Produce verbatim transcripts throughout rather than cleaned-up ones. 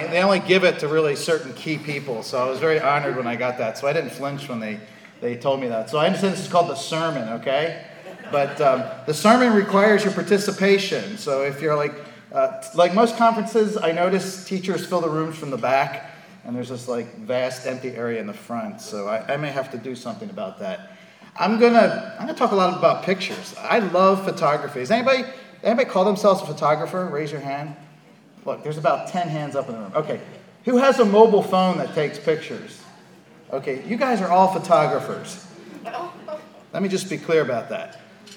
they only give it to really certain key people. So I was very honored when I got that. So I didn't flinch when they, they told me that. So I understand this is called the sermon, okay? But um, the sermon requires your participation. So if you're like, uh, like most conferences, I notice teachers fill the rooms from the back, and there's this like vast empty area in the front. So I, I may have to do something about that. I'm gonna I'm gonna talk a lot about pictures. I love photography. Does anybody anybody call themselves a photographer? Raise your hand. Look, there's about ten hands up in the room. Okay, who has a mobile phone that takes pictures? Okay, you guys are all photographers. Let me just be clear about that.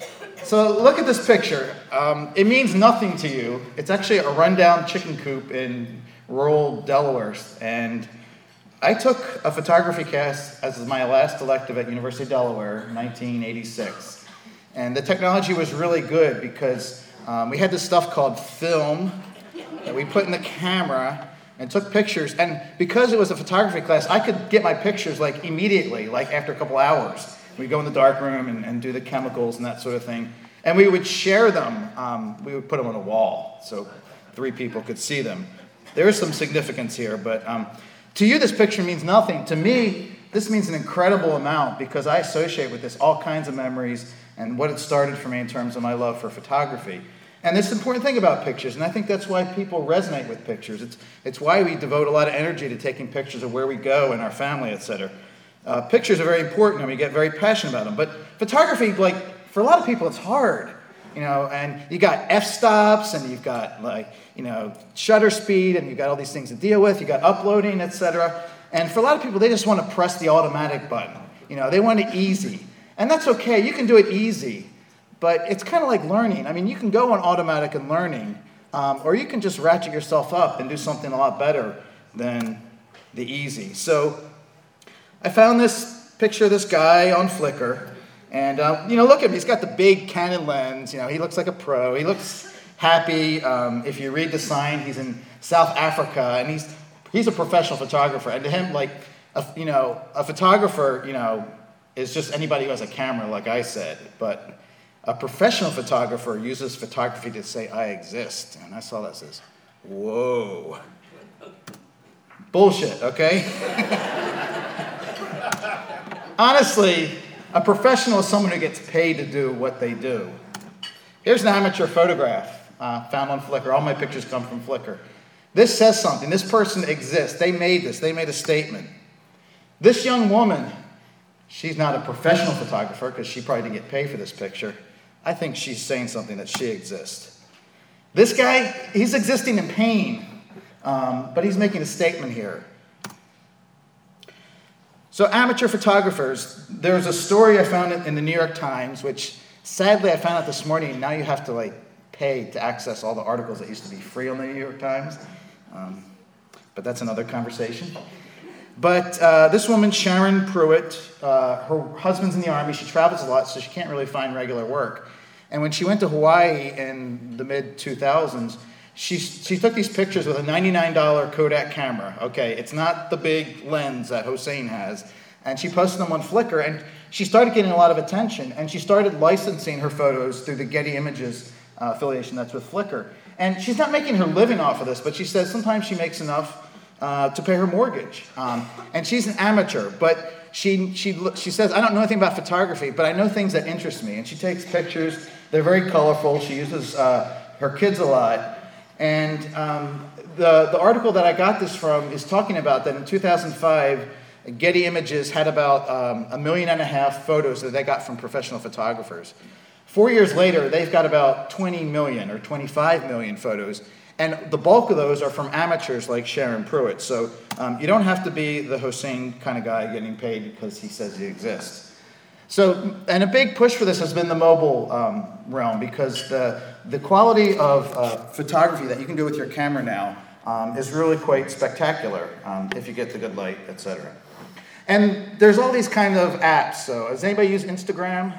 So look at this picture. Um, it means nothing to you. It's actually a rundown chicken coop in rural Delaware. And I took a photography class as my last elective at University of Delaware in nineteen eighty-six. And the technology was really good because um, we had this stuff called film that we put in the camera and took pictures. And because it was a photography class, I could get my pictures like immediately, like after a couple hours. We'd go in the dark room and, and do the chemicals and that sort of thing. And we would share them. Um, we would put them on a wall so three people could see them. There is some significance here, but um, to you this picture means nothing. To me, this means an incredible amount because I associate with this all kinds of memories and what it started for me in terms of my love for photography. And this important thing about pictures, and I think that's why people resonate with pictures. It's, it's why we devote a lot of energy to taking pictures of where we go and our family, et cetera. Uh, pictures are very important, and we get very passionate about them. But photography, like, for a lot of people, it's hard, you know, and you got f-stops, and you've got, like, you know, shutter speed, and you've got all these things to deal with. You got uploading, et cetera. And for a lot of people, they just want to press the automatic button. You know, they want it easy. And that's okay. You can do it easy, but it's kind of like learning. I mean, you can go on automatic and learning, um, or you can just ratchet yourself up and do something a lot better than the easy. So I found this picture of this guy on Flickr, and uh, you know, look at him. He's got the big Canon lens. You know, he looks like a pro. He looks happy. Um, if you read the sign, he's in South Africa, and he's he's a professional photographer. And to him, like, a, you know, a photographer, you know, is just anybody who has a camera, like I said. But a professional photographer uses photography to say, "I exist." And I saw that says, "Whoa, bullshit." Okay. Honestly, a professional is someone who gets paid to do what they do. Here's an amateur photograph uh, found on Flickr. All my pictures come from Flickr. This says something. This person exists. They made this. They made a statement. This young woman, she's not a professional photographer because she probably didn't get paid for this picture. I think she's saying something that she exists. This guy, he's existing in pain, um, but he's making a statement here. So amateur photographers, there's a story I found in the New York Times, which sadly I found out this morning. Now you have to like pay to access all the articles that used to be free on the New York Times. Um, but that's another conversation. But uh, this woman, Sharon Pruitt, uh, her husband's in the Army. She travels a lot, so she can't really find regular work. And when she went to Hawaii in the mid two thousands, She, she took these pictures with a ninety-nine dollar Kodak camera. Okay, it's not the big lens that Hossein has. And she posted them on Flickr, and she started getting a lot of attention. And she started licensing her photos through the Getty Images uh, affiliation that's with Flickr. And she's not making her living off of this, but she says sometimes she makes enough uh, to pay her mortgage. Um, and she's an amateur, but she, she, she says, I don't know anything about photography, but I know things that interest me. And she takes pictures. They're very colorful. She uses uh, her kids a lot. And um, the, the article that I got this from is talking about that in two thousand five, Getty Images had about um, a million and a half photos that they got from professional photographers. Four years later, they've got about twenty million or twenty-five million photos. And the bulk of those are from amateurs like Sharon Pruitt. So um, you don't have to be the Hossein kind of guy getting paid because he says he exists. So, and a big push for this has been the mobile um, realm because the, the quality of uh, photography that you can do with your camera now um, is really quite spectacular um, if you get the good light, et cetera. And there's all these kind of apps. So, does anybody use Instagram?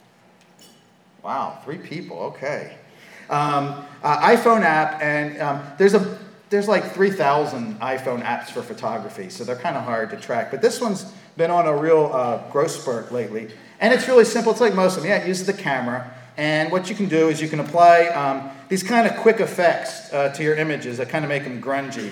Wow, three people, okay. Um, uh, iPhone app, and um, there's a there's like three thousand iPhone apps for photography, so they're kind of hard to track. But this one's been on a real uh, growth spurt lately. And it's really simple. It's like most of them. Yeah, it uses the camera. And what you can do is you can apply um, these kind of quick effects uh, to your images that kind of make them grungy.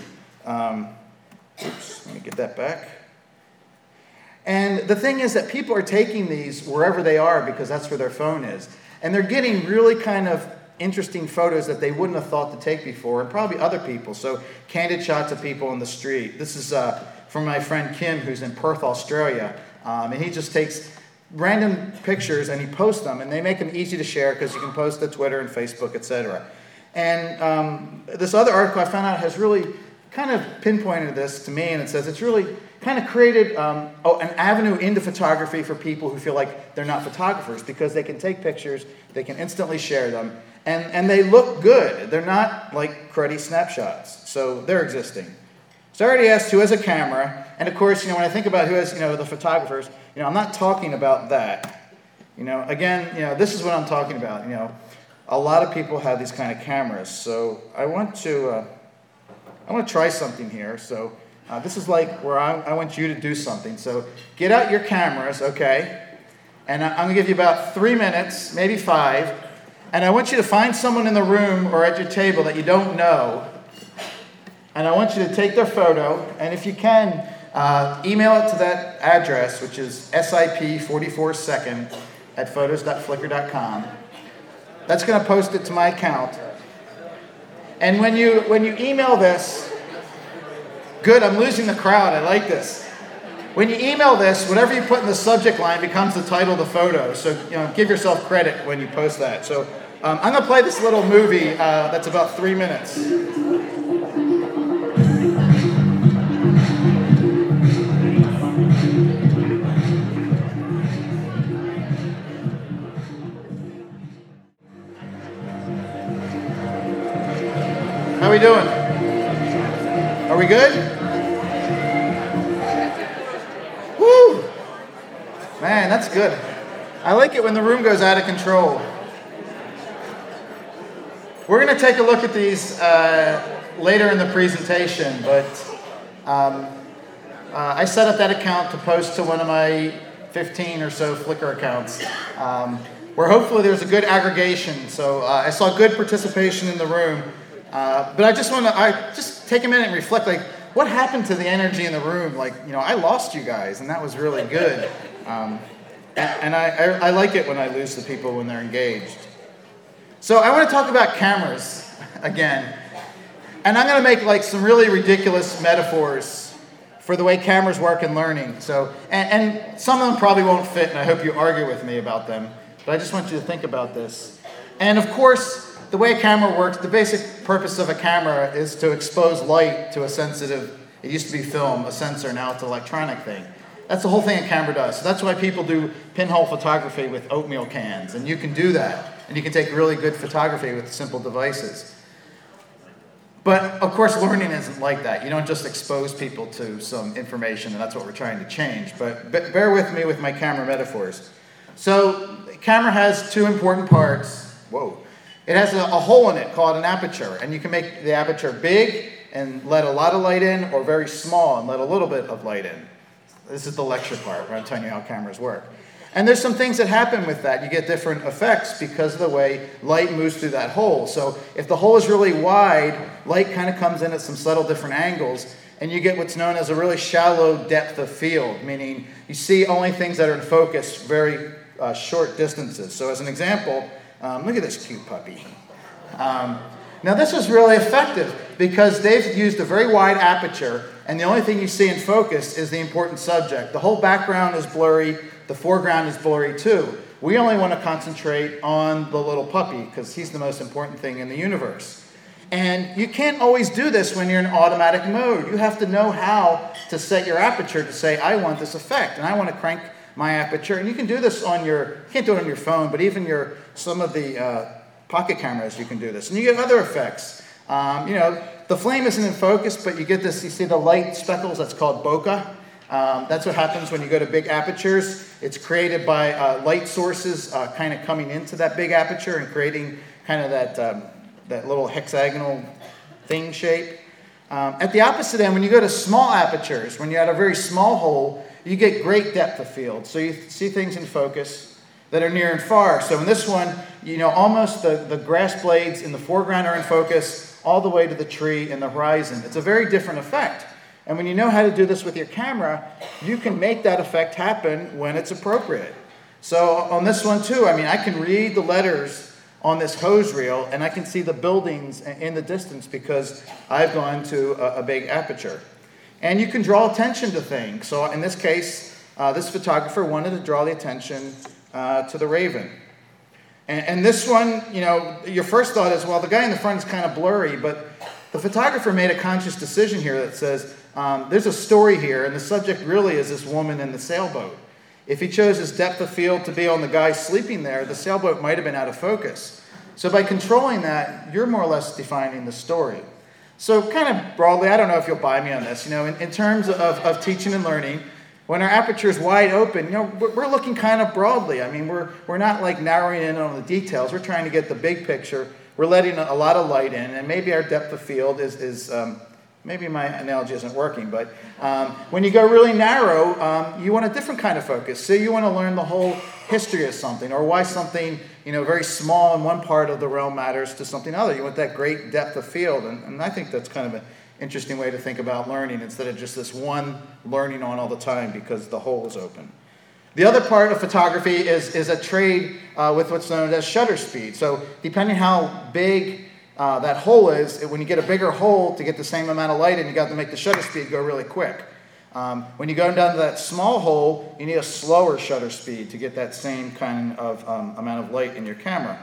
Um, oops, let me get that back. And the thing is that people are taking these wherever they are because that's where their phone is. And they're getting really kind of interesting photos that they wouldn't have thought to take before, and probably other people. So candid shots of people on the street. This is uh, from my friend Kim, who's in Perth, Australia. Um, and he just takes random pictures and he posts them, and they make them easy to share because you can post to Twitter and Facebook, et cetera. And um, this other article I found out has really kind of pinpointed this to me, and it says it's really kind of created um, oh, an avenue into photography for people who feel like they're not photographers, because they can take pictures, they can instantly share them, and, and they look good. They're not like cruddy snapshots, so they're existing. So I already asked who has a camera, and of course, you know, when I think about who has, you know, the photographers, you know, I'm not talking about that. You know, again, you know, this is what I'm talking about. You know, a lot of people have these kind of cameras, so I want to, uh, I want to try something here. So uh, this is like where I, I want you to do something. So get out your cameras, okay? And I, I'm going to give you about three minutes, maybe five, and I want you to find someone in the room or at your table that you don't know, and I want you to take their photo, and if you can, uh, email it to that address, which is S I P forty-four second at photos dot flickr dot com. That's going to post it to my account. And when you when you email this, good, I'm losing the crowd, I like this. When you email this, whatever you put in the subject line becomes the title of the photo. So, you know, give yourself credit when you post that. So um, I'm going to play this little movie uh, that's about three minutes. How we doing? Are we good? Woo! Man, that's good. I like it when the room goes out of control. We're going to take a look at these uh, later in the presentation, but um, uh, I set up that account to post to one of my fifteen or so Flickr accounts, um, where hopefully there's a good aggregation. So uh, I saw good participation in the room. Uh, but I just want to, I just take a minute and reflect, like, what happened to the energy in the room? Like, you know, I lost you guys, and that was really good. Um, and and I, I, I like it when I lose the people when they're engaged. So I want to talk about cameras again. And I'm going to make, like, some really ridiculous metaphors for the way cameras work in learning. So, and, and some of them probably won't fit, and I hope you argue with me about them. But I just want you to think about this. And, of course, the way a camera works, the basic purpose of a camera is to expose light to a sensitive, it used to be film, a sensor, now it's an electronic thing. That's the whole thing a camera does. So that's why people do pinhole photography with oatmeal cans, and you can do that. And you can take really good photography with simple devices. But, of course, learning isn't like that. You don't just expose people to some information, and that's what we're trying to change. But bear with me with my camera metaphors. So the camera has two important parts. Whoa. It has a, a hole in it called an aperture, and you can make the aperture big and let a lot of light in, or very small and let a little bit of light in. This is the lecture part where I'm telling you how cameras work. And there's some things that happen with that. You get different effects because of the way light moves through that hole. So if the hole is really wide, light kind of comes in at some subtle different angles, and you get what's known as a really shallow depth of field, meaning you see only things that are in focus very uh, short distances. So as an example, Um, look at this cute puppy. Um, now this is really effective because they've used a very wide aperture, and the only thing you see in focus is the important subject. The whole background is blurry, the foreground is blurry too. We only want to concentrate on the little puppy because he's the most important thing in the universe. And you can't always do this when you're in automatic mode. You have to know how to set your aperture to say, I want this effect, and I want to crank my aperture. And you can do this on your, you can't do it on your phone, but even your, some of the uh, pocket cameras, you can do this. And you get other effects. Um, you know, the flame isn't in focus, but you get this, you see the light speckles, that's called bokeh. Um, that's what happens when you go to big apertures. It's created by uh, light sources uh, kind of coming into that big aperture and creating kind of that, um, that little hexagonal thing shape. Um, at the opposite end, when you go to small apertures, when you're at a very small hole, you get great depth of field. So you see things in focus that are near and far. So in this one, you know, almost the, the grass blades in the foreground are in focus, all the way to the tree and the horizon. It's a very different effect. And when you know how to do this with your camera, you can make that effect happen when it's appropriate. So on this one too, I mean, I can read the letters on this hose reel and I can see the buildings in the distance because I've gone to a, a big aperture. And you can draw attention to things. So in this case, uh, this photographer wanted to draw the attention uh, to the raven. And, and this one, you know, your first thought is, well, the guy in the front is kind of blurry, but the photographer made a conscious decision here that says, um, there's a story here, and the subject really is this woman in the sailboat. If he chose his depth of field to be on the guy sleeping there, the sailboat might have been out of focus. So by controlling that, you're more or less defining the story. So kind of broadly, I don't know if you'll buy me on this, you know, in, in terms of, of teaching and learning, when our aperture is wide open, you know, we're, we're looking kind of broadly. I mean, we're, we're not like narrowing in on the details. We're trying to get the big picture. We're letting a, a lot of light in, and maybe our depth of field is, is um, maybe my analogy isn't working, but um, when you go really narrow, um, you want a different kind of focus. So you want to learn the whole history of something, or why something, you know, very small in one part of the realm matters to something other. You want that great depth of field, and, and I think that's kind of an interesting way to think about learning instead of just this one learning on all the time because the hole is open. The other part of photography is, is a trade uh, with what's known as shutter speed. So depending how big uh, that hole is, when you get a bigger hole to get the same amount of light in, you got to make the shutter speed go really quick. Um, when you go down to that small hole, you need a slower shutter speed to get that same kind of um, amount of light in your camera.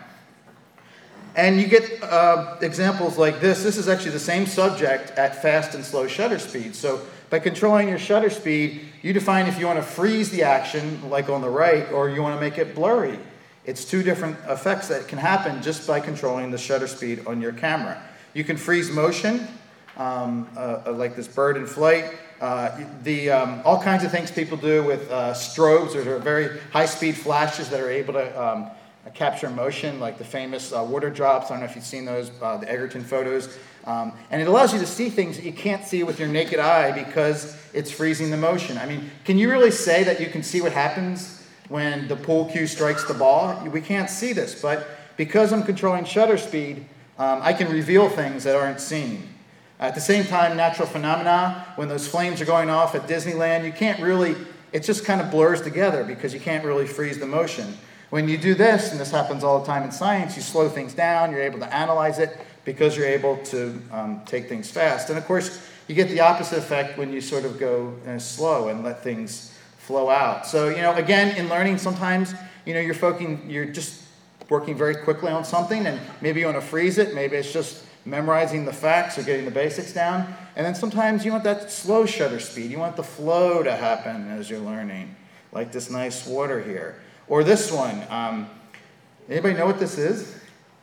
And you get uh, examples like this. This is actually the same subject at fast and slow shutter speed. So by controlling your shutter speed, you define if you want to freeze the action, like on the right, or you want to make it blurry. It's two different effects that can happen just by controlling the shutter speed on your camera. You can freeze motion, um, uh, like this bird in flight. Uh, the, um, all kinds of things people do with uh, strobes, or very high-speed flashes that are able to um, capture motion, like the famous uh, water drops. I don't know if you've seen those, uh, the Egerton photos. Um, and it allows you to see things that you can't see with your naked eye because it's freezing the motion. I mean, can you really say that you can see what happens when the pool cue strikes the ball? We can't see this, but because I'm controlling shutter speed, um, I can reveal things that aren't seen. At the same time, natural phenomena, when those flames are going off at Disneyland, you can't really, it just kind of blurs together because you can't really freeze the motion. When you do this, and this happens all the time in science, you slow things down, you're able to analyze it because you're able to um, take things fast. And of course, you get the opposite effect when you sort of go uh, slow and let things flow out. So, you know, again, in learning, sometimes, you know, you're focusing, you're just working very quickly on something, and maybe you want to freeze it, maybe it's just memorizing the facts or getting the basics down. And then sometimes you want that slow shutter speed. You want the flow to happen as you're learning, like this nice water here. Or this one. Um, anybody know what this is?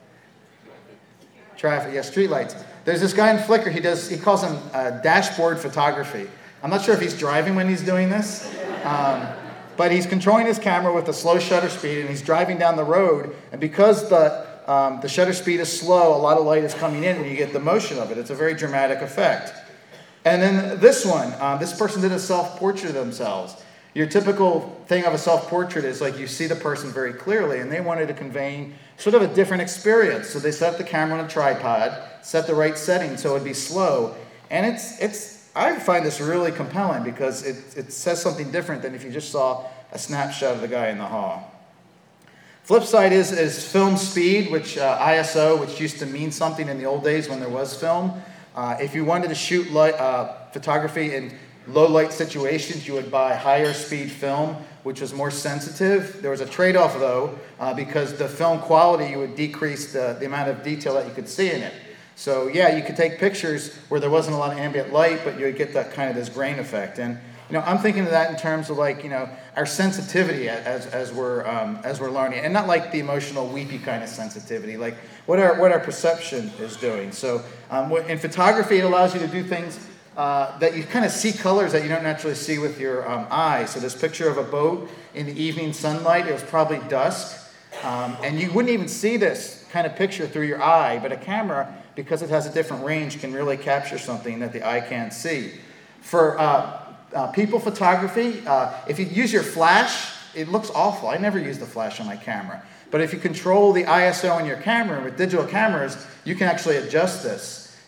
Traffic, yeah, street lights. There's this guy in Flickr, he does, he calls them uh, dashboard photography. I'm not sure if he's driving when he's doing this, um, but he's controlling his camera with a slow shutter speed, and he's driving down the road, and because the Um, the shutter speed is slow, a lot of light is coming in, and you get the motion of it. It's a very dramatic effect. And then this one, um, this person did a self-portrait of themselves. Your typical thing of a self-portrait is like you see the person very clearly, and they wanted to convey sort of a different experience. So they set the camera on a tripod, set the right setting so it would be slow. And it's, it's I find this really compelling because it, it says something different than if you just saw a snapshot of the guy in the hall. Flip side is, is film speed, which uh, I S O, which used to mean something in the old days when there was film. Uh, if you wanted to shoot light, uh, photography in low light situations, you would buy higher speed film, which was more sensitive. There was a trade-off though, uh, because the film quality would decrease the, the amount of detail that you could see in it. So yeah, you could take pictures where there wasn't a lot of ambient light, but you would get that kind of this grain effect. And you know, I'm thinking of that in terms of like, you know, our sensitivity as as we're um, as we're learning, and not like the emotional weepy kind of sensitivity, like what our what our perception is doing. So um, in photography, it allows you to do things uh, that you kind of see colors that you don't naturally see with your um, eye. So this picture of a boat in the evening sunlight, it was probably dusk, um, and you wouldn't even see this kind of picture through your eye, but a camera, because it has a different range, can really capture something that the eye can't see. For uh, Uh, people photography, uh, if you use your flash, it looks awful. I never use the flash on my camera. But if you control the I S O on your camera with digital cameras, you can actually adjust this.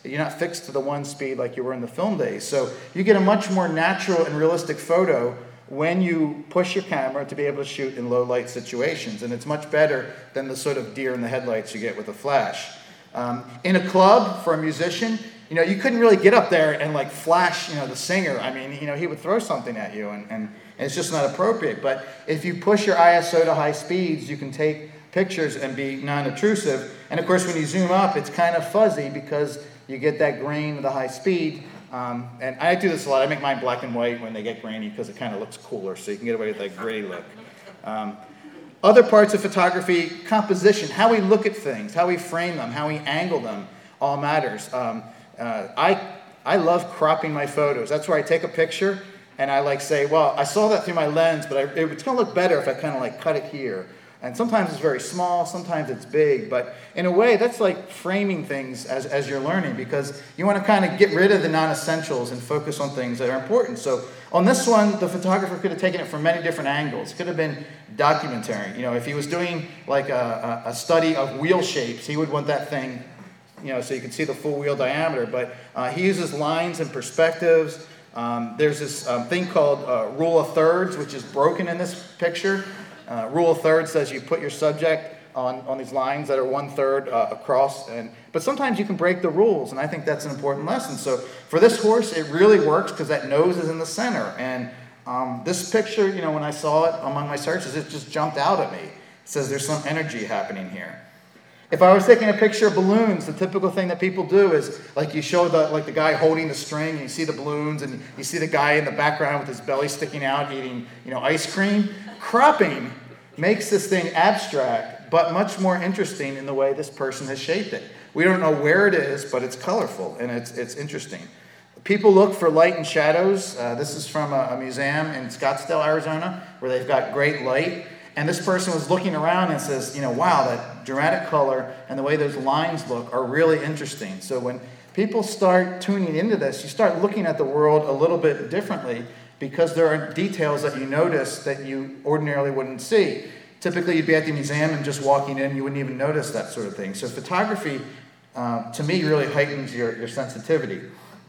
You're not fixed to the one speed like you were in the film days. So you get a much more natural and realistic photo when you push your camera to be able to shoot in low light situations. And it's much better than the sort of deer in the headlights you get with a flash. Um, in a club, for a musician, you know, you couldn't really get up there and like flash, you know, the singer. I mean, you know, he would throw something at you, and, and, and it's just not appropriate. But if you push your I S O to high speeds, you can take pictures and be non-obtrusive. And of course, when you zoom up, it's kind of fuzzy because you get that grain with the high speed. Um, and I do this a lot. I make mine black and white when they get grainy because it kind of looks cooler, so you can get away with that gritty look. Um, other parts of photography, composition, how we look at things, how we frame them, how we angle them, all matters. Um, uh, I, I love cropping my photos. That's where I take a picture and I like say, well, I saw that through my lens, but I, it's going to look better if I kind of like cut it here. And sometimes it's very small, sometimes it's big, but in a way that's like framing things as, as you're learning, because you want to kind of get rid of the non-essentials and focus on things that are important. So on this one, the photographer could have taken it from many different angles. It could have been documentary. You know, if he was doing like a, a study of wheel shapes, he would want that thing, you know, so you can see the full wheel diameter. But uh, he uses lines and perspectives. Um, there's this um, thing called uh, rule of thirds, which is broken in this picture. Uh, rule of thirds says you put your subject on, on these lines that are one-third uh, across. And, but sometimes you can break the rules, and I think that's an important lesson. So for this horse, it really works because that nose is in the center. And um, this picture, you know, when I saw it among my searches, it just jumped out at me. It says there's some energy happening here. If I was taking a picture of balloons, the typical thing that people do is like you show the like the guy holding the string, and you see the balloons, and you see the guy in the background with his belly sticking out eating, you know, ice cream. Cropping makes this thing abstract, but much more interesting in the way this person has shaped it. We don't know where it is, but it's colorful and it's it's interesting. People look for light and shadows. Uh, this is from a, a museum in Scottsdale, Arizona, where they've got great light. And this person was looking around and says, you know, wow, that dramatic color and the way those lines look are really interesting. So when people start tuning into this, you start looking at the world a little bit differently, because there are details that you notice that you ordinarily wouldn't see. Typically, you'd be at the museum and just walking in, you wouldn't even notice that sort of thing. So photography, uh, to me, really heightens your, your sensitivity.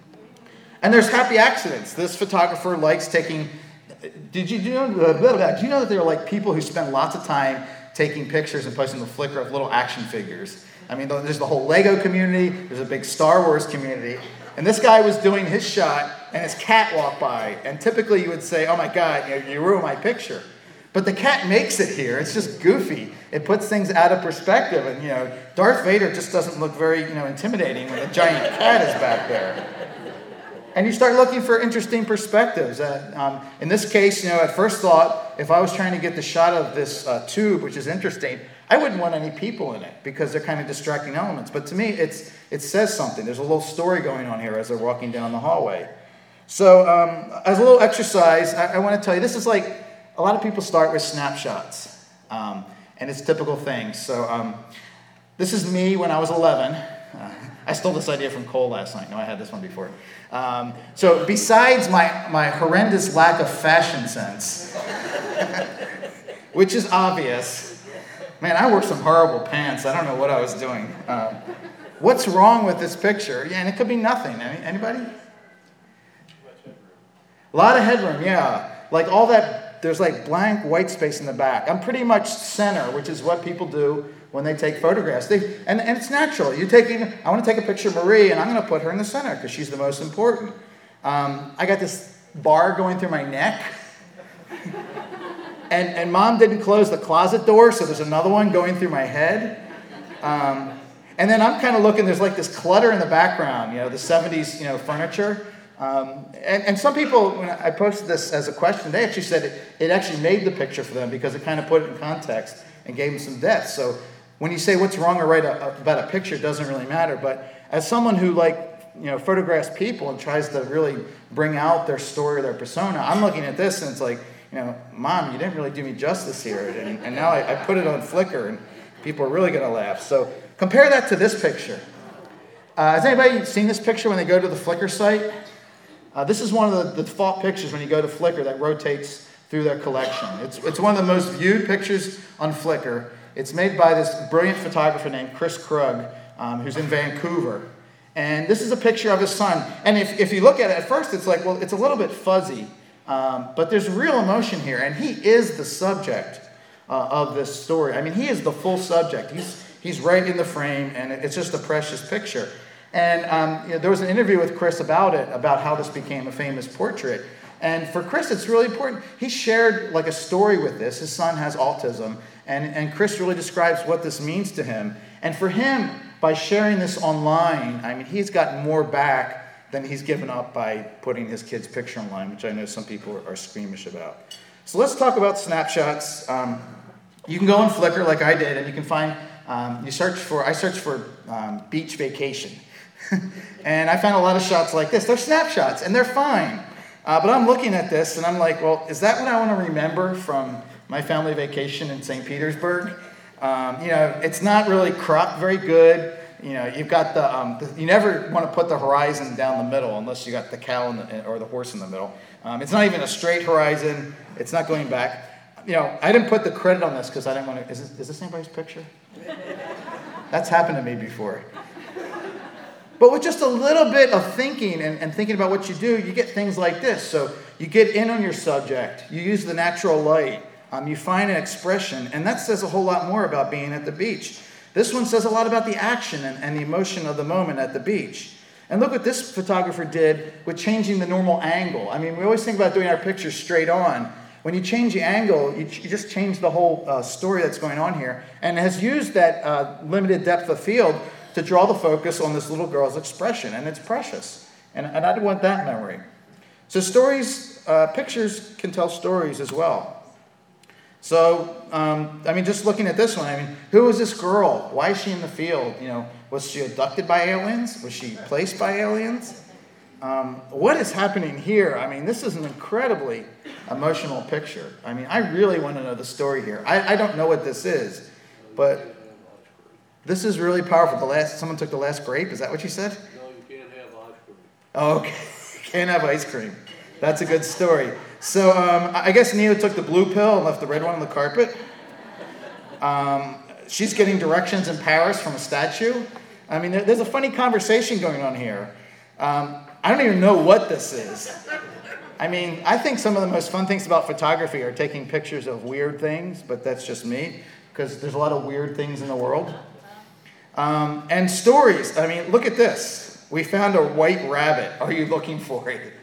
And there's happy accidents. This photographer likes taking... Did you, do you know, blah, blah, blah, do you know that there are like people who spend lots of time taking pictures and posting the Flickr of little action figures? I mean, there's the whole Lego community. There's a big Star Wars community. And this guy was doing his shot, and his cat walked by. And typically you would say, oh my God, you, know, you ruined my picture. But the cat makes it here. It's just goofy. It puts things out of perspective. And, you know, Darth Vader just doesn't look very, you know, intimidating when a giant cat is back there. And you start looking for interesting perspectives. Uh, um, in this case, you know, at first thought, if I was trying to get the shot of this uh, tube, which is interesting, I wouldn't want any people in it because they're kind of distracting elements. But to me, it's it says something. There's a little story going on here as they're walking down the hallway. So um, as a little exercise, I, I want to tell you, this is like, a lot of people start with snapshots. Um, and it's typical things. So um, this is me when I was eleven. Uh, I stole this idea from Cole last night. No, I had this one before. Um, so besides my, my horrendous lack of fashion sense, which is obvious, man, I wore some horrible pants. I don't know what I was doing. Um, what's wrong with this picture? Yeah, and it could be nothing. Any, anybody? A lot of headroom, yeah. Like all that, there's like blank white space in the back. I'm pretty much center, which is what people do when they take photographs. They, and, and it's natural. You're taking, I want to take a picture of Marie, and I'm going to put her in the center because she's the most important. Um, I got this bar going through my neck. and, and Mom didn't close the closet door, so there's another one going through my head. Um, and then I'm kind of looking, there's like this clutter in the background, you know, the seventies, you know, furniture. Um, and, and some people, when I posted this as a question, they actually said it, it actually made the picture for them because it kind of put it in context and gave them some depth. So when you say what's wrong or right about a picture, it doesn't really matter. But as someone who like, you know, photographs people and tries to really bring out their story or their persona, I'm looking at this and it's like, you know, Mom, you didn't really do me justice here. And, and now I, I put it on Flickr and people are really going to laugh. So compare that to this picture. Uh, has anybody seen this picture when they go to the Flickr site? Uh, this is one of the, the default pictures when you go to Flickr that rotates through their collection. It's, it's one of the most viewed pictures on Flickr. It's made by this brilliant photographer named Chris Krug, um, who's in Vancouver. And this is a picture of his son. And if, if you look at it at first, it's like, well, it's a little bit fuzzy. Um, but there's real emotion here. And he is the subject uh, of this story. I mean, he is the full subject. He's, he's right in the frame, and it's just a precious picture. And um, you know, there was an interview with Chris about it, about how this became a famous portrait. And for Chris, it's really important. He shared like a story with this. His son has autism. And, and Chris really describes what this means to him. And for him, by sharing this online, I mean, he's gotten more back than he's given up by putting his kid's picture online, which I know some people are, are squeamish about. So let's talk about snapshots. Um, you can go on Flickr like I did, and you can find, um, you search for, I searched for um, beach vacation. And I found a lot of shots like this. They're snapshots, and they're fine. Uh, but I'm looking at this, and I'm like, well, is that what I want to remember from my family vacation in Saint Petersburg? Um, you know, it's not really cropped very good. You know, you've got the, um, the, you never want to put the horizon down the middle unless you got the cow in the, or the horse in the middle. Um, it's not even a straight horizon. It's not going back. You know, I didn't put the credit on this because I didn't want to, is this, is this anybody's picture? That's happened to me before. But with just a little bit of thinking and, and thinking about what you do, you get things like this. So you get in on your subject. You use the natural light. Um, you find an expression, and that says a whole lot more about being at the beach. This one says a lot about the action and, and the emotion of the moment at the beach. And look what this photographer did with changing the normal angle. I mean, we always think about doing our pictures straight on. When you change the angle, you, you just change the whole uh, story that's going on here, and has used that uh, limited depth of field to draw the focus on this little girl's expression, and it's precious. And, and I want that memory. So stories, uh, pictures can tell stories as well. So, um, I mean, just looking at this one, I mean, who is this girl? Why is she in the field? You know, was she abducted by aliens? Was she placed by aliens? Um, what is happening here? I mean, this is an incredibly emotional picture. I mean, I really want to know the story here. I, I don't know what this is, but this is really powerful. The last, someone took the last grape. Is that what you said? No, you can't have ice cream. Oh, okay, can't have ice cream. That's a good story. So um, I guess Neo took the blue pill and left the red one on the carpet. Um, she's getting directions in Paris from a statue. I mean, there, there's a funny conversation going on here. Um, I don't even know what this is. I mean, I think some of the most fun things about photography are taking pictures of weird things, but that's just me, because there's a lot of weird things in the world. Um, and stories. I mean, look at this. We found a white rabbit. Are you looking for it?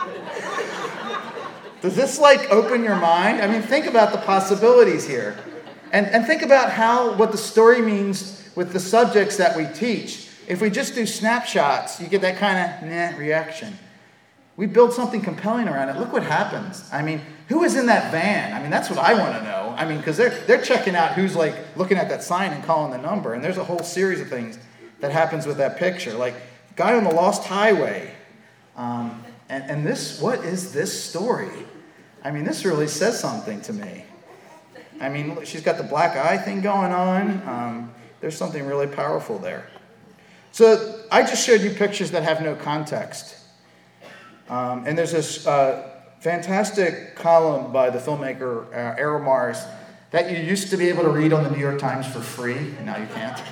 Does this like open your mind? I mean, think about the possibilities here. And, and think about how, what the story means with the subjects that we teach. If we just do snapshots, you get that kind of nah reaction. We build something compelling around it. Look what happens. I mean, who is in that van? I mean, that's what I want to know. I mean, because they're, they're checking out who's like looking at that sign and calling the number. And there's a whole series of things that happens with that picture. Like, guy on the Lost Highway. Um, and, and this, what is this story? I mean, this really says something to me. I mean, she's got the black eye thing going on. Um, there's something really powerful there. So I just showed you pictures that have no context. Um, and there's this uh, fantastic column by the filmmaker uh, Errol Morris that you used to be able to read on the New York Times for free, and now you can't.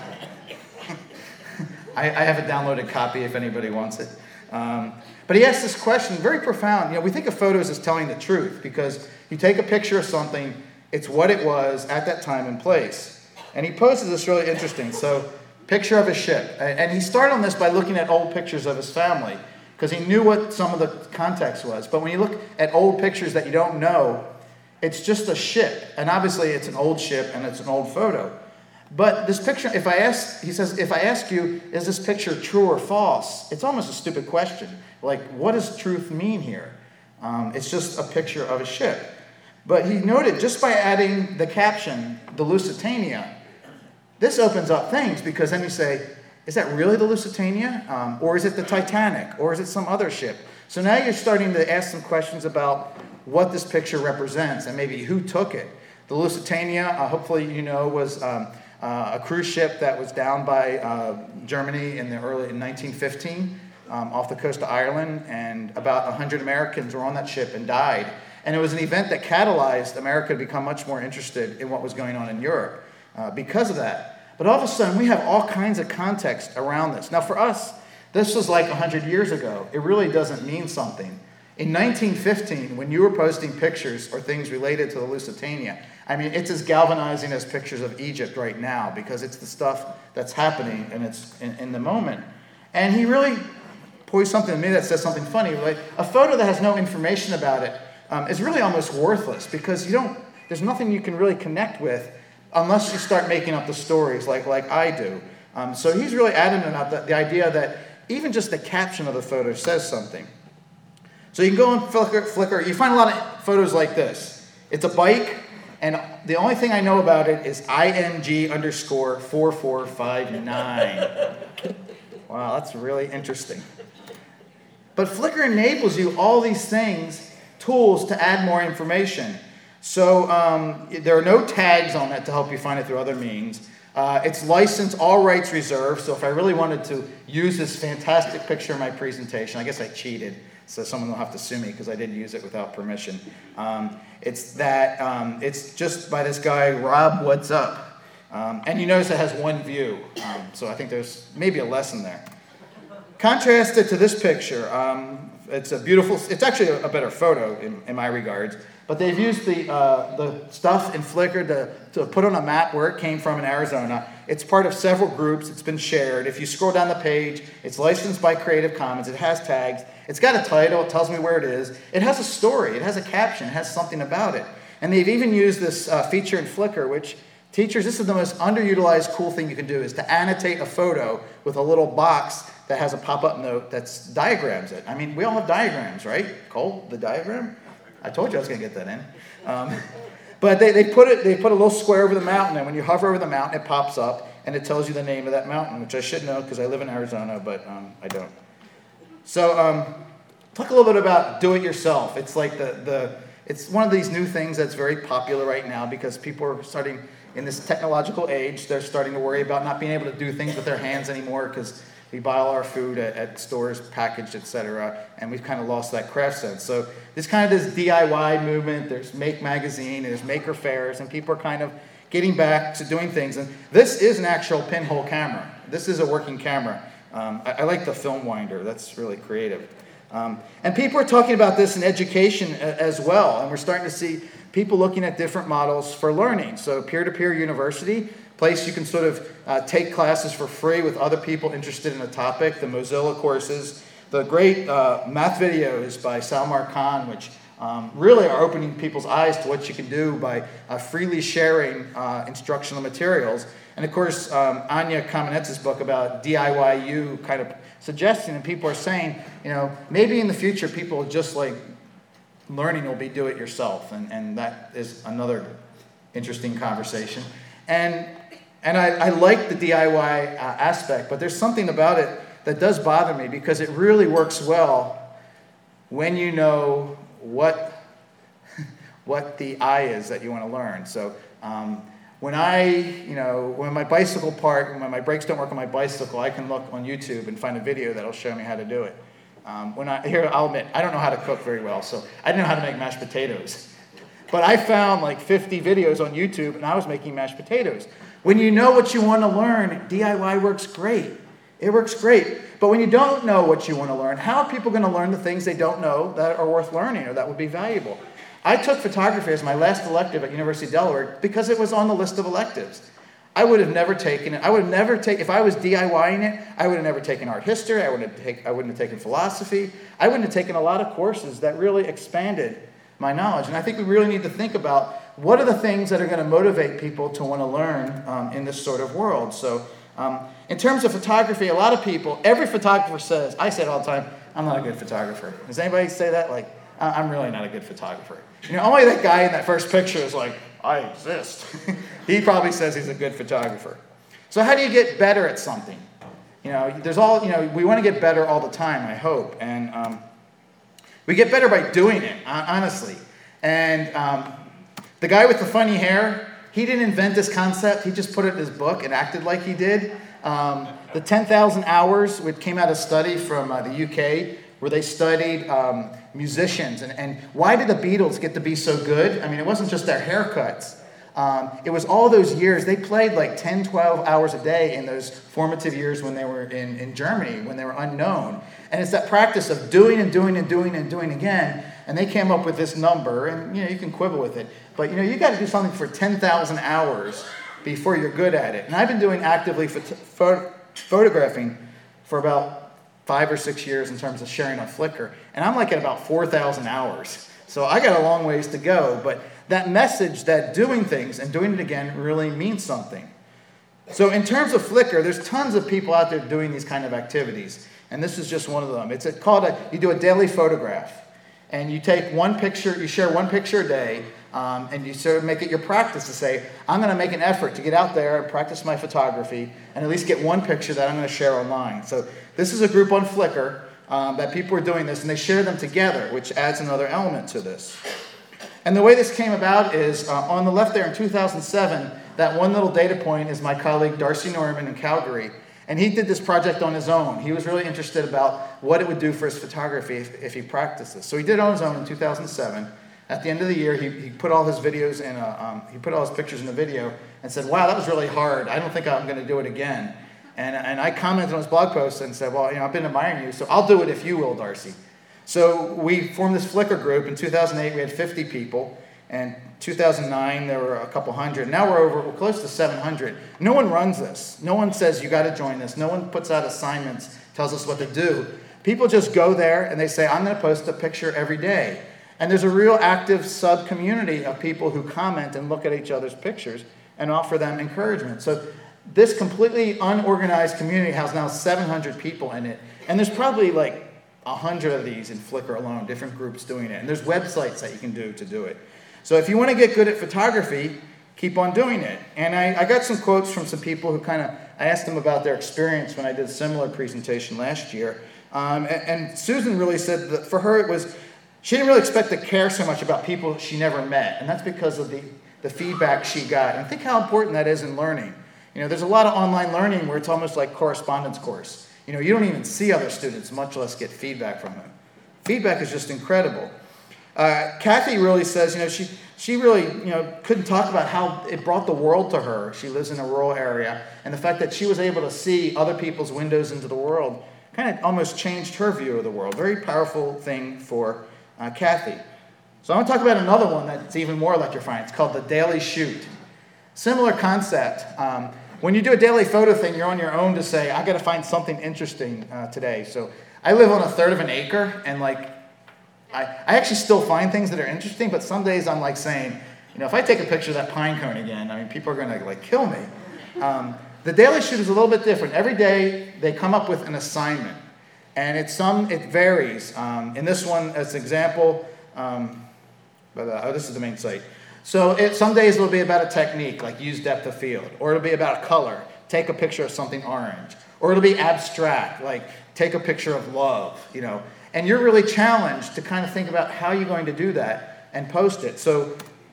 I, I have a downloaded copy if anybody wants it. Um, but he asked this question, very profound. You know, we think of photos as telling the truth because you take a picture of something, it's what it was at that time and place. And he poses this really interesting. So, picture of a ship. And he started on this by looking at old pictures of his family because he knew what some of the context was. But when you look at old pictures that you don't know, it's just a ship. And obviously it's an old ship and it's an old photo. But this picture, if I ask, he says, if I ask you, is this picture true or false? It's almost a stupid question. Like, what does truth mean here? Um, it's just a picture of a ship. But he noted, just by adding the caption, the Lusitania, this opens up things because then you say, is that really the Lusitania? Um, or is it the Titanic? Or is it some other ship? So now you're starting to ask some questions about what this picture represents and maybe who took it. The Lusitania, uh, hopefully you know, was um, uh, a cruise ship that was down by uh, Germany in the early in nineteen fifteen um, off the coast of Ireland, and about one hundred Americans were on that ship and died. And it was an event that catalyzed America to become much more interested in what was going on in Europe uh, because of that. But all of a sudden, we have all kinds of context around this. Now, for us, This was like one hundred years ago. It really doesn't mean something. In nineteen fifteen, when you were posting pictures or things related to the Lusitania, I mean, it's as galvanizing as pictures of Egypt right now, because it's the stuff that's happening and it's in, in the moment. And he really poised something to me that says something funny. Like, a photo that has no information about it um, is really almost worthless, because you don't, there's nothing you can really connect with unless you start making up the stories like, like I do. Um, so he's really adamant about the, the idea that even just the caption of the photo says something. So you can go on Flickr, Flickr, you find a lot of photos like this. It's a bike, and the only thing I know about it is I N G underscore four four five nine. Wow, that's really interesting. But Flickr enables you all these things, tools to add more information. So um, there are no tags on it to help you find it through other means. Uh, it's licensed, all rights reserved, so if I really wanted to use this fantastic picture in my presentation, I guess I cheated, so someone will have to sue me because I did use it without permission. Um, it's that, um, it's just by this guy, Rob What's Up. Um, and you notice it has one view, um, so I think there's maybe a lesson there. Contrast it to this picture. Um, it's a beautiful, it's actually a, a better photo in, in my regards, but they've used the, uh, the stuff in Flickr to, to put on a map where it came from in Arizona. It's part of several groups. It's been shared. If you scroll down the page, it's licensed by Creative Commons. It has tags. It's got a title. It tells me where it is. It has a story. It has a caption. It has something about it. And they've even used this uh, feature in Flickr, which teachers, this is the most underutilized cool thing you can do, is to annotate a photo with a little box that has a pop-up note that diagrams it. I mean, we all have diagrams, right? Cole, the diagram? I told you I was going to get that in. Um, but they, they, put it, they put a little square over the mountain, and when you hover over the mountain, it pops up, and it tells you the name of that mountain, which I should know because I live in Arizona, but um, I don't. So um, talk a little bit about do-it-yourself. It's like the, the, it's one of these new things that's very popular right now because people are starting, in this technological age, they're starting to worry about not being able to do things with their hands anymore because we buy all our food at, at stores, packaged, et cetera, and we've kind of lost that craft sense. So there's kind of this D I Y movement. There's Make Magazine, and there's Maker Fairs, and people are kind of getting back to doing things. And this is an actual pinhole camera. This is a working camera. Um, I, I like the film winder. That's really creative. Um, and people are talking about this in education a, as well, and we're starting to see people looking at different models for learning. So peer-to-peer university, place you can sort of uh, take classes for free with other people interested in a topic, the Mozilla courses, the great uh, math videos by Salman Khan, which um, really are opening people's eyes to what you can do by uh, freely sharing uh, instructional materials. And of course, um, Anya Kamenetz's book about D I Y U kind of suggesting, and people are saying, you know, maybe in the future people just like learning will be do-it-yourself, and, and that is another interesting conversation. And And I, I like the D I Y uh, aspect, but there's something about it that does bother me because it really works well when you know what, what the I is that you want to learn. So um, when I, you know, when my bicycle part, when my brakes don't work on my bicycle, I can look on YouTube and find a video that'll show me how to do it. Um, when I, here, I'll admit, I don't know how to cook very well, so I didn't know how to make mashed potatoes. But I found like fifty videos on YouTube, and I was making mashed potatoes. When you know what you want to learn, D I Y works great. It works great. But when you don't know what you want to learn, how are people going to learn the things they don't know that are worth learning or that would be valuable? I took photography as my last elective at University of Delaware because it was on the list of electives. I would have never taken it. I would have never taken, if I was DIYing it, I would have never taken art history. I wouldn't have, take, I wouldn't have taken philosophy. I wouldn't have taken a lot of courses that really expanded my knowledge. And I think we really need to think about what are the things that are going to motivate people to want to learn um, in this sort of world. So um, in terms of photography, a lot of people, every photographer says, I say it all the time, I'm not a good photographer. Does anybody say that? Like, I'm really not a good photographer. You know, only that guy in that first picture is like, I exist. He probably says he's a good photographer. So how do you get better at something? You know, there's all, you know, we want to get better all the time, I hope. And um, we get better by doing it, honestly. And um, the guy with the funny hair, he didn't invent this concept. He just put it in his book and acted like he did. Um, the ten thousand hours, which came out of a study from uh, the U K, where they studied um, musicians. And, and why did the Beatles get to be so good? I mean, it wasn't just their haircuts. Um, it was all those years. They played like ten, twelve hours a day in those formative years when they were in, in Germany, when they were unknown. And it's that practice of doing and doing and doing and doing again. And they came up with this number, and you know, you can quibble with it. But you know, you got to do something for ten thousand hours before you're good at it. And I've been doing actively phot- photo- photographing for about five or six years in terms of sharing on Flickr. And I'm like at about four thousand hours. So I got a long ways to go. But that message that doing things and doing it again really means something. So in terms of Flickr, there's tons of people out there doing these kind of activities. And this is just one of them. It's a, called a, you do a daily photograph. And you take one picture, you share one picture a day, um, and you sort of make it your practice to say, I'm going to make an effort to get out there and practice my photography and at least get one picture that I'm going to share online. So this is a group on Flickr um, that people are doing this, and they share them together, which adds another element to this. And the way this came about is, uh, on the left there in two thousand seven, that one little data point is my colleague Darcy Norman in Calgary. And he did this project on his own. He was really interested about what it would do for his photography if, if he practiced this. So he did it on his own in two thousand seven. At the end of the year, he, he put all his videos in a, um, he put all his pictures in a video and said, wow, that was really hard. I don't think I'm going to do it again. And, and I commented on his blog post and said, well, you know, I've been admiring you, so I'll do it if you will, Darcy. So we formed this Flickr group. In two thousand eight, we had fifty people. And two thousand nine, there were a couple hundred. Now we're over, we're close to seven hundred. No one runs this. No one says, you got to join this. No one puts out assignments, tells us what to do. People just go there and they say, I'm going to post a picture every day. And there's a real active sub-community of people who comment and look at each other's pictures and offer them encouragement. So this completely unorganized community has now seven hundred people in it. And there's probably like one hundred of these in Flickr alone, different groups doing it. And there's websites that you can do to do it. So if you want to get good at photography, keep on doing it. And I, I got some quotes from some people who kind of, I asked them about their experience when I did a similar presentation last year. Um, and, and Susan really said that for her it was, she didn't really expect to care so much about people she never met. And that's because of the, the feedback she got. And think how important that is in learning. You know, there's a lot of online learning where it's almost like correspondence course. You know, you don't even see other students, much less get feedback from them. Feedback is just incredible. Uh, Kathy really says, you know, she, she really, you know, couldn't talk about how it brought the world to her. She lives in a rural area, and the fact that she was able to see other people's windows into the world kind of almost changed her view of the world. Very powerful thing for uh, Kathy. So I want to talk about another one that's even more electrifying. It's called the Daily Shoot. Similar concept. Um, when you do a daily photo thing, you're on your own to say, I got to find something interesting uh, today. So I live on a third of an acre, and like, I, I actually still find things that are interesting, but some days I'm like saying, you know, if I take a picture of that pine cone again, I mean, people are going to like kill me. Um, the Daily Shoot is a little bit different. Every day they come up with an assignment, and it's some it varies. Um, in this one, as an example, um, but uh, oh, this is the main site. So it, some days it'll be about a technique, like use depth of field, or it'll be about a color, take a picture of something orange, or it'll be abstract, like take a picture of love, you know. And you're really challenged to kind of think about how you're going to do that and post it. So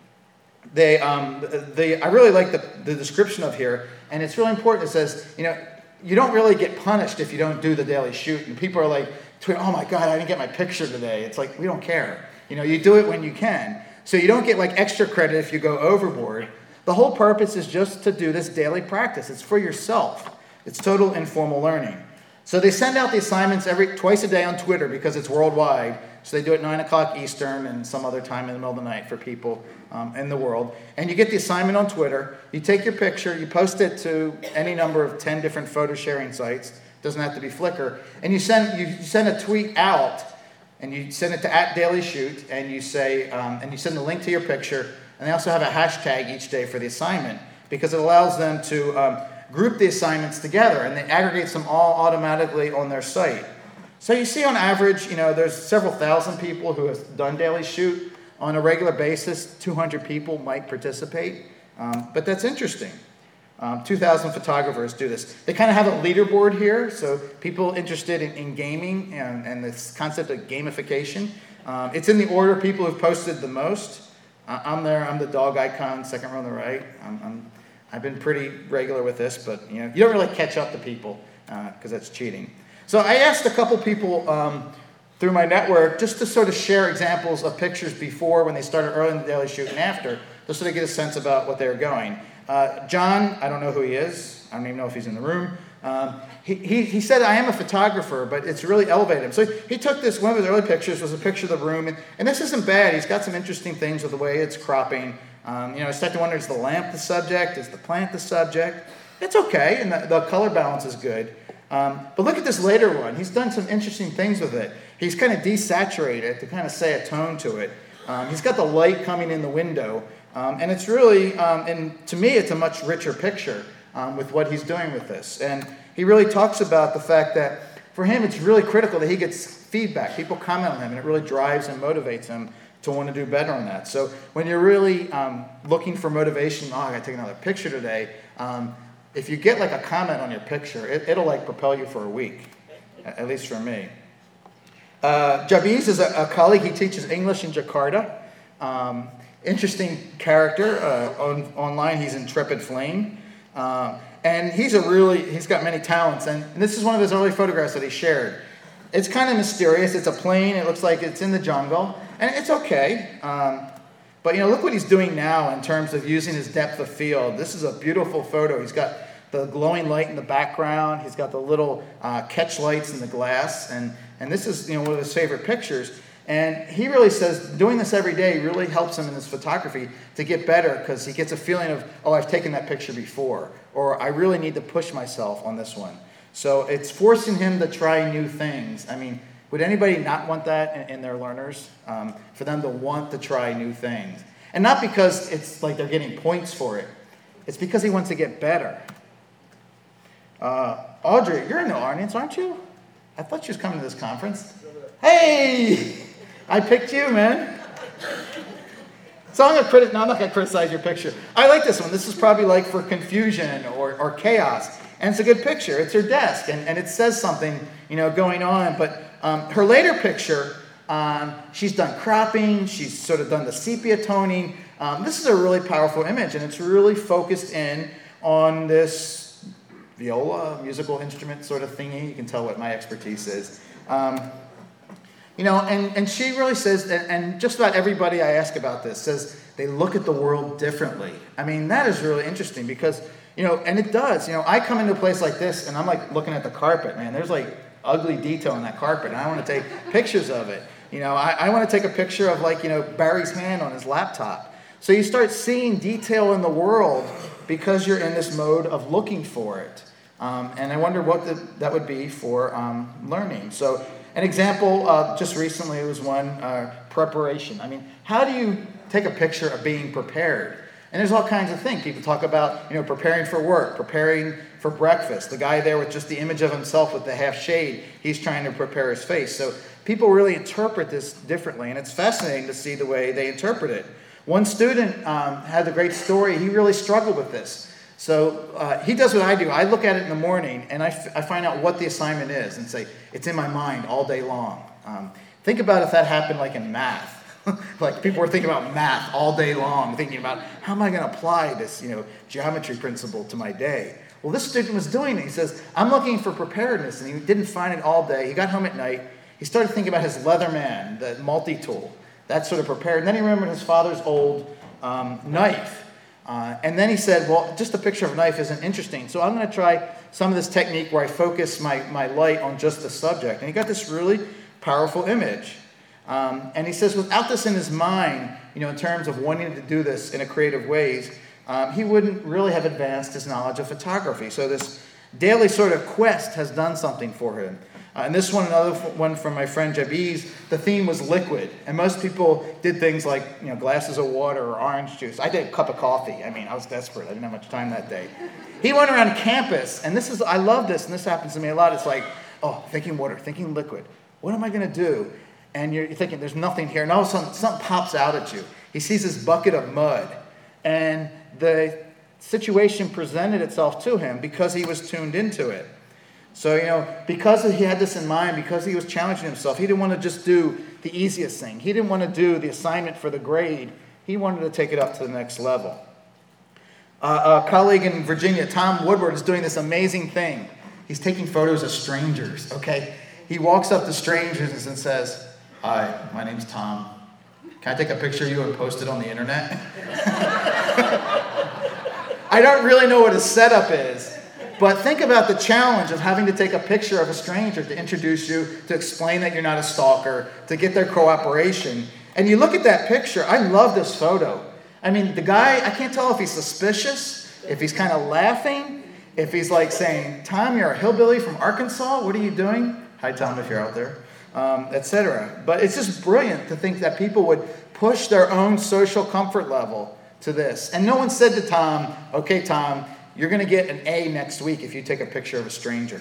they, um, they, I really like the, the description of here, and it's really important. It says, you know, you don't really get punished if you don't do the daily shoot. And people are like, oh my God, I didn't get my picture today. It's like, we don't care. You know, you do it when you can. So you don't get like extra credit if you go overboard. The whole purpose is just to do this daily practice. It's for yourself. It's total informal learning. So they send out the assignments every twice a day on Twitter because it's worldwide. So they do it nine o'clock Eastern and some other time in the middle of the night for people um, in the world. And you get the assignment on Twitter. You take your picture. You post it to any number of ten different photo sharing sites. It doesn't have to be Flickr. And you send you send a tweet out, and you send it to at Daily Shoot, and you say um, and you send the link to your picture. And they also have a hashtag each day for the assignment because it allows them to um, group the assignments together, and they aggregate them all automatically on their site. So you see on average, you know, there's several thousand people who have done Daily Shoot. On a regular basis, two hundred people might participate, um, but that's interesting. Um, two thousand photographers do this. They kind of have a leaderboard here, so people interested in, in gaming and, and this concept of gamification. Um, it's in the order of people who've posted the most. Uh, I'm there, I'm the dog icon, second row on the right. I'm, I'm I've been pretty regular with this, but you know, you don't really catch up to people because uh, that's cheating. So I asked a couple people um, through my network just to sort of share examples of pictures before when they started early in the Daily Shoot and after, just so they get a sense about what they're going. Uh, John, I don't know who he is. I don't even know if he's in the room. Um, he, he, he said, I am a photographer, but it's really elevated him. So he took this, one of his early pictures was a picture of the room, and, and this isn't bad. He's got some interesting things with the way it's cropping. Um, you know, I start to wonder, is the lamp the subject? Is the plant the subject? It's okay, and the, the color balance is good. Um, but look at this later one. He's done some interesting things with it. He's kind of desaturated it to kind of say a tone to it. Um, he's got the light coming in the window. Um, and it's really, um, and to me, it's a much richer picture um, with what he's doing with this. And he really talks about the fact that for him, it's really critical that he gets feedback. People comment on him, and it really drives and motivates him to want to do better on that. So when you're really um, looking for motivation, oh, I got to take another picture today. Um, If you get like a comment on your picture, it, it'll like propel you for a week, at least for me. Uh, Jabiz is a, a colleague. He teaches English in Jakarta. Um, interesting character. Uh, on, online, he's Intrepid Flame. Uh, and he's a really, he's got many talents. And, and this is one of his early photographs that he shared. It's kind of mysterious. It's a plane. It looks like it's in the jungle. And it's okay. Um, But, you know, look what he's doing now in terms of using his depth of field. This is a beautiful photo. He's got the glowing light in the background. He's got the little uh, catch lights in the glass. And, and this is, you know, one of his favorite pictures. And he really says doing this every day really helps him in his photography to get better because he gets a feeling of, oh, I've taken that picture before. Or I really need to push myself on this one. So it's forcing him to try new things. I mean, would anybody not want that in, in their learners? Um, for them to want to try new things. And not because it's like they're getting points for it. It's because he wants to get better. Uh, Audrey, you're in the audience, aren't you? I thought she was coming to this conference. Hey! I picked you, man. So I'm gonna criti- no, I'm not going to criticize your picture. I like this one. This is probably like for confusion or, or chaos. And it's a good picture. It's her desk, and, and it says something, you know, going on. But um, her later picture, um, she's done cropping. She's sort of done the sepia toning. Um, this is a really powerful image, and it's really focused in on this viola, musical instrument sort of thingy. You can tell what my expertise is. Um, you know, and, and she really says, and, and just about everybody I ask about this says they look at the world differently. I mean, that is really interesting because, you know, and it does. You know, I come into a place like this, and I'm like looking at the carpet, man. There's like ugly detail in that carpet, and I want to take pictures of it. You know, I, I want to take a picture of like, you know, Barry's hand on his laptop. So you start seeing detail in the world because you're in this mode of looking for it. Um, and I wonder what the, that would be for um, learning. So an example, uh, just recently, was one, uh, preparation. I mean, how do you take a picture of being prepared? And there's all kinds of things. People talk about, you know, preparing for work, preparing for breakfast. The guy there with just the image of himself with the half shade, he's trying to prepare his face. So people really interpret this differently, and it's fascinating to see the way they interpret it. One student um, had a great story. He really struggled with this. So uh, he does what I do. I look at it in the morning, and I, f- I find out what the assignment is and say, it's in my mind all day long. Um, think about if that happened like in math. Like people were thinking about math all day long, thinking about how am I going to apply this, you know, geometry principle to my day. Well, this student was doing it. He says, I'm looking for preparedness, and he didn't find it all day. He got home at night. He started thinking about his Leatherman, the multi-tool. That sort of prepared. And then he remembered his father's old um, knife. Uh, and then he said, well, just a picture of a knife isn't interesting. So I'm going to try some of this technique where I focus my, my light on just the subject. And he got this really powerful image. Um, and he says without this in his mind, you know, in terms of wanting to do this in a creative ways, um, he wouldn't really have advanced his knowledge of photography. So this daily sort of quest has done something for him. Uh, and this one, another one from my friend Jabiz, the theme was liquid. And most people did things like, you know, glasses of water or orange juice. I did a cup of coffee. I mean, I was desperate. I didn't have much time that day. He went around campus, and this is, I love this, and this happens to me a lot. It's like, oh, thinking water, thinking liquid. What am I going to do? And you're thinking, there's nothing here. And all of a sudden, something pops out at you. He sees this bucket of mud. And the situation presented itself to him because he was tuned into it. So, you know, because he had this in mind, because he was challenging himself, he didn't want to just do the easiest thing. He didn't want to do the assignment for the grade. He wanted to take it up to the next level. Uh, a colleague in Virginia, Tom Woodward, is doing this amazing thing. He's taking photos of strangers, okay? He walks up to strangers and says, hi, my name's Tom. Can I take a picture of you and post it on the internet? I don't really know what his setup is, but think about the challenge of having to take a picture of a stranger to introduce you, to explain that you're not a stalker, to get their cooperation. And you look at that picture, I love this photo. I mean, the guy, I can't tell if he's suspicious, if he's kind of laughing, if he's like saying, Tom, you're a hillbilly from Arkansas, what are you doing? Hi, Tom, if you're out there, um, et cetera. But it's just brilliant to think that people would push their own social comfort level to this. And no one said to Tom, okay, Tom, you're going to get an A next week if you take a picture of a stranger.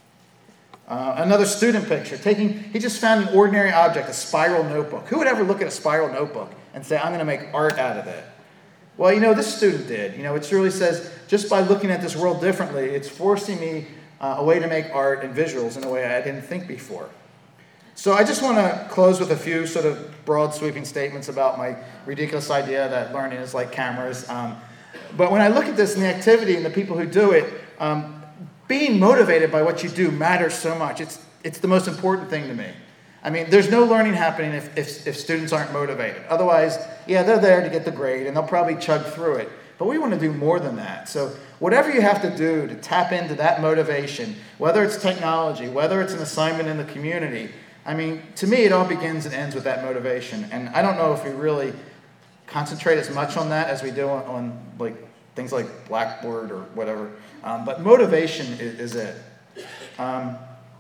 Uh, another student picture, taking, he just found an ordinary object, a spiral notebook. Who would ever look at a spiral notebook and say, I'm going to make art out of it? Well, you know, this student did. You know, it really says, just by looking at this world differently, it's forcing me uh, a way to make art and visuals in a way I didn't think before. So I just want to close with a few sort of broad sweeping statements about my ridiculous idea that learning is like cameras. Um, but when I look at this and the activity and the people who do it, um, being motivated by what you do matters so much. It's, it's the most important thing to me. I mean, there's no learning happening if, if, if students aren't motivated. Otherwise, yeah, they're there to get the grade and they'll probably chug through it. But we want to do more than that. So whatever you have to do to tap into that motivation, whether it's technology, whether it's an assignment in the community, I mean, to me, it all begins and ends with that motivation. And I don't know if we really concentrate as much on that as we do on, on like things like Blackboard or whatever. Um, but motivation is, is it. Um,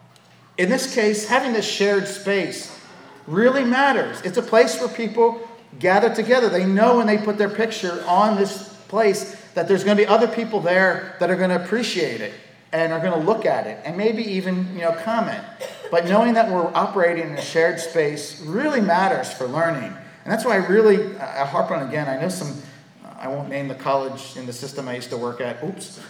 in this case, having this shared space really matters. It's a place where people gather together. They know when they put their picture on this place that there's going to be other people there that are going to appreciate it and are going to look at it and maybe even, you know, comment. But knowing that we're operating in a shared space really matters for learning. And that's why I really, I harp on again, I know some, I won't name the college in the system I used to work at, oops.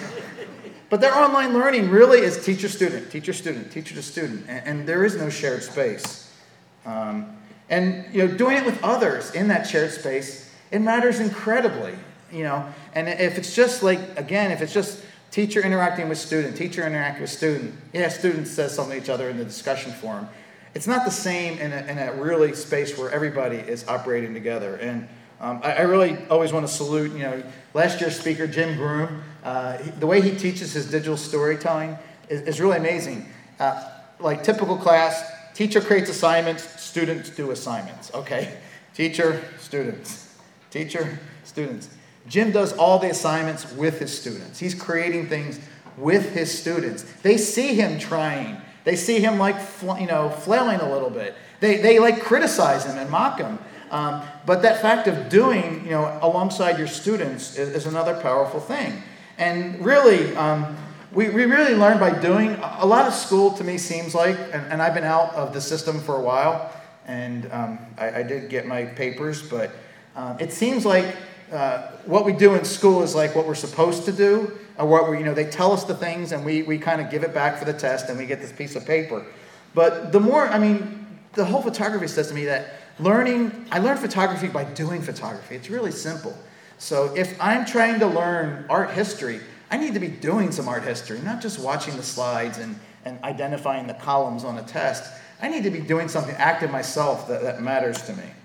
But their online learning really is teacher-student, teacher-student, teacher-to-student, and, and there is no shared space. Um, and, you know, doing it with others in that shared space, it matters incredibly, you know. And if it's just like, again, if it's just teacher interacting with student, teacher interacting with student. Yeah, student says something to each other in the discussion forum. It's not the same in a, in a really space where everybody is operating together. And um, I, I really always want to salute, you know, last year's speaker, Jim Groom. Uh, he, the way he teaches his digital storytelling is, is really amazing. Uh, like typical class, teacher creates assignments, students do assignments. Okay, teacher, students, teacher, students. Jim does all the assignments with his students. He's creating things with his students. They see him trying. They see him like, you know, flailing a little bit. They, they like criticize him and mock him. Um, but that fact of doing, you know, alongside your students is, is another powerful thing. And really, um, we, we really learn by doing. A lot of school to me seems like, and, and I've been out of the system for a while, and um, I, I did get my papers, but um, it seems like Uh, what we do in school is like what we're supposed to do, or what we, you know, they tell us the things and we, we kind of give it back for the test and we get this piece of paper. But the more, I mean, the whole photography says to me that learning, I learned photography by doing photography. It's really simple. So if I'm trying to learn art history, I need to be doing some art history, not just watching the slides and, and identifying the columns on a test. I need to be doing something active myself that, that matters to me.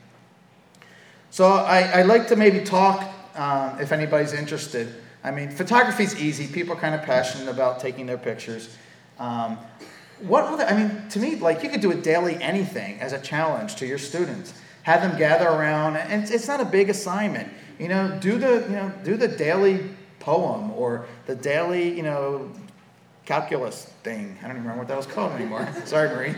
So I, I like to maybe talk, um, if anybody's interested. I mean, photography is easy. People are kind of passionate about taking their pictures. Um, what other, I mean, to me, like you could do a daily anything as a challenge to your students. Have them gather around, and it's, it's not a big assignment. You know, do the, you know, do the daily poem or the daily, you know, calculus thing. I don't even remember what that was called anymore. Sorry, Marie.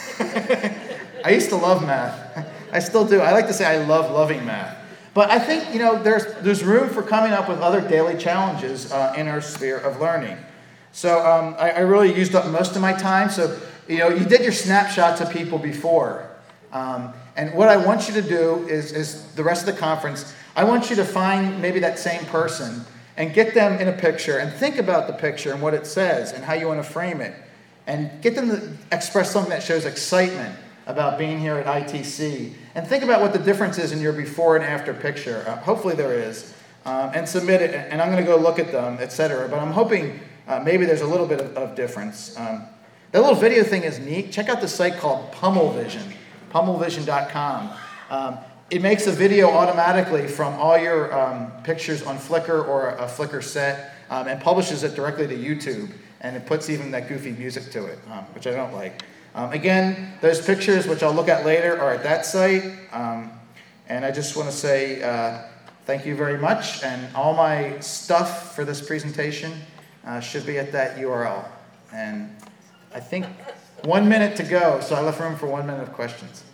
I used to love math. I still do. I like to say I love loving math. But I think, you know, there's there's room for coming up with other daily challenges uh, in our sphere of learning. So um, I, I really used up most of my time. So, you know, you did your snapshots of people before. Um, and what I want you to do is, is the rest of the conference, I want you to find maybe that same person and get them in a picture and think about the picture and what it says and how you want to frame it. And get them to express something that shows excitement about being here at I T C. And think about what the difference is in your before and after picture. Uh, hopefully there is. Um, and submit it. And I'm going to go look at them, et cetera. But I'm hoping uh, maybe there's a little bit of, of difference. Um, that little video thing is neat. Check out the site called Pummel Vision, pummel vision dot com. Um, it makes a video automatically from all your um, pictures on Flickr or a Flickr set um, and publishes it directly to YouTube. And it puts even that goofy music to it, um, which I don't like. Um, again, those pictures, which I'll look at later, are at that site. Um, and I just want to say uh, thank you very much. And all my stuff for this presentation uh, should be at that U R L. And I think one minute to go, so I left room for one minute of questions.